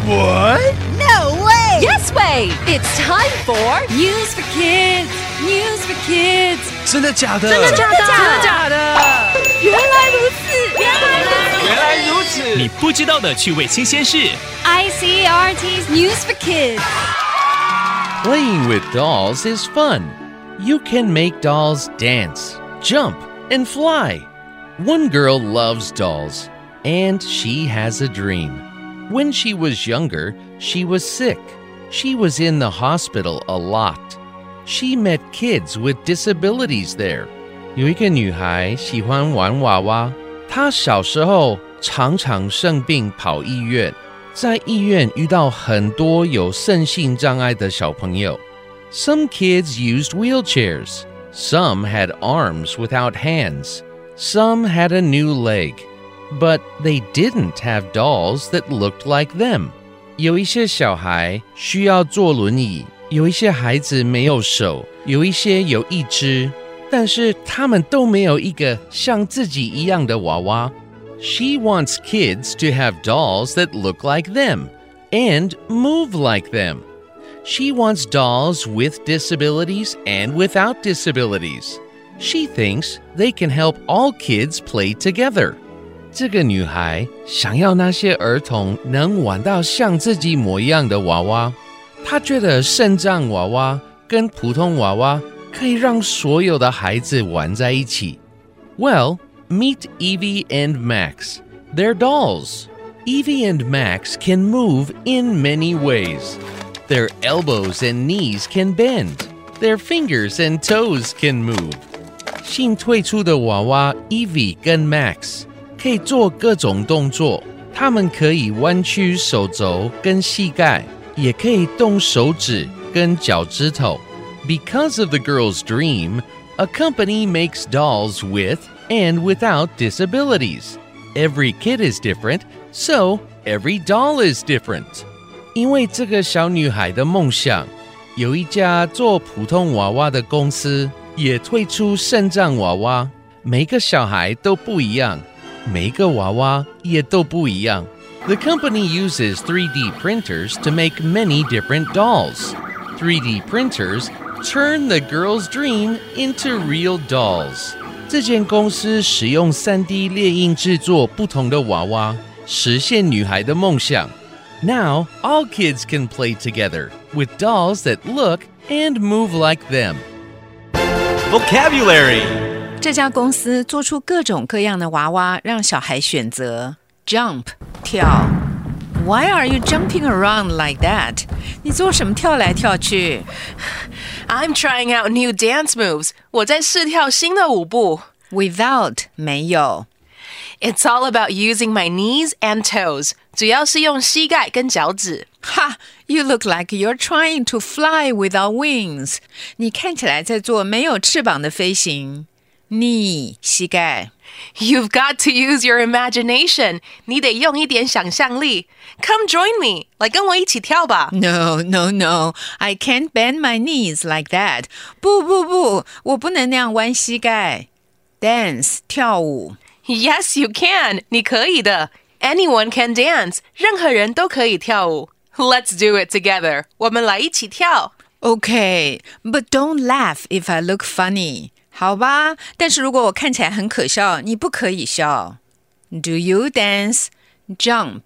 What? No way! Yes way! It's time for News for Kids! News for Kids! 真的假的？ 真的假的？原来如此！ 原来如此！ 你不知道的趣味新鲜事。 ICRT's News for Kids. Playing with dolls is fun. You can make dolls dance, jump, and fly. One girl loves dolls, and she has a dream. When she was younger, she was sick. She was in the hospital a lot. She met kids with disabilities there. 有一个女孩喜欢玩娃娃，她小时候常常生病跑医院，在医院遇到很多有身心障碍的小朋友。Some kids used wheelchairs. Some had arms without hands. Some had a new leg. But they didn't have dolls that looked like them. 有一些小孩需要坐轮椅，有一些孩子没有手，有一些有一只，但是他们都没有一个像自己一样的娃娃。She wants kids to have dolls that look like them and move like them. She wants dolls with disabilities and without disabilities. She thinks they can help all kids play together. 这个女孩想要那些儿童能玩到像自己模样的娃娃。她觉得肾脏娃娃跟普通娃娃可以让所有的孩子玩在一起。Well, meet Evie and Max. They're dolls. Evie and Max can move in many ways. Their elbows and knees can bend. Their fingers and toes can move. 新推出的娃娃 Evie 跟 Max 可以做各种动作，他们可以弯曲手肘跟膝盖，也可以动手指跟脚趾头。Because of the girl's dream, a company makes dolls with and without disabilities. Every kid is different, so every doll is different. 因为这个小女孩的梦想，有一家做普通娃娃的公司也推出肾脏娃娃，每个小孩都不一样。每个娃娃也都不一样。The company uses 3D printers to make many different dolls. 3D printers turn the girl's dream into real dolls. 这间公司使用 3D 列印制作不同的娃娃，实现女孩的梦想。Now, all kids can play together with dolls that look and move like them. Vocabulary. 这家公司做出各种各样的娃娃，让小孩选择。Jump 跳。Why are you jumping around like that? 你做什么跳来跳去？ I'm trying out new dance moves. 我在试跳新的舞步。 Without 没有。 It's all about using my knees and toes. 主要是用膝盖跟脚趾。 哈 You look like you're trying to fly without wings. 你看起来在做没有翅膀的飞行。knee 膝盖。 You've got to use your imagination. 你得用一点想象力。Come join me. 来跟我一起跳吧。 No, I can't bend my knees like that. 不，我不能那样弯膝盖。Dance 跳舞。 Yes, you can. 你可以的。Anyone can dance. 任何人都可以跳舞。Let's do it together. 我们来一起跳。 Okay, but don't laugh if I look funny. 好吧，但是如果我看起来很可笑，你不可以笑。Do you dance? Jump.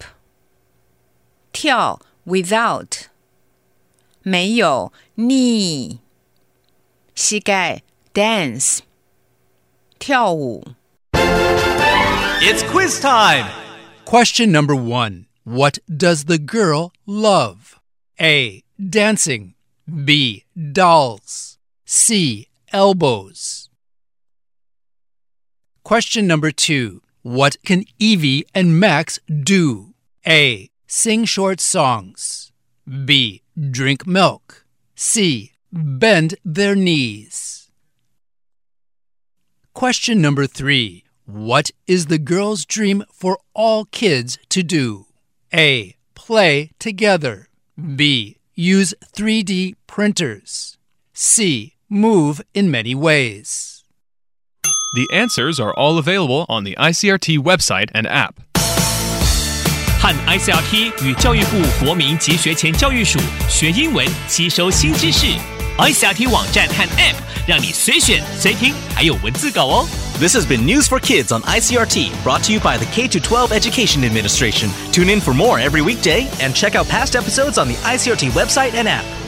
跳 without. 没有 knee. 膝盖 dance. 跳舞。 It's quiz time. Question number 1. What does the girl love? A. Dancing. B. Dolls. C. Elbows. Question number 2. What can Evie and Max do? A. Sing short songs. B. Drink milk. C. Bend their knees. Question number 3. What is the girl's dream for all kids to do? A. Play together. B. Use 3D printers. C. Move in many ways. The answers are all available on the ICRT website and app. 和 ICRT 与教育部国民及学前教育署学英文，吸收新知识。ICRT 网站和 App 让你随选随听，还有文字稿哦。 This has been News for Kids on ICRT, brought to you by the K-12 Education Administration. Tune in for more every weekday and check out past episodes on the ICRT website and app.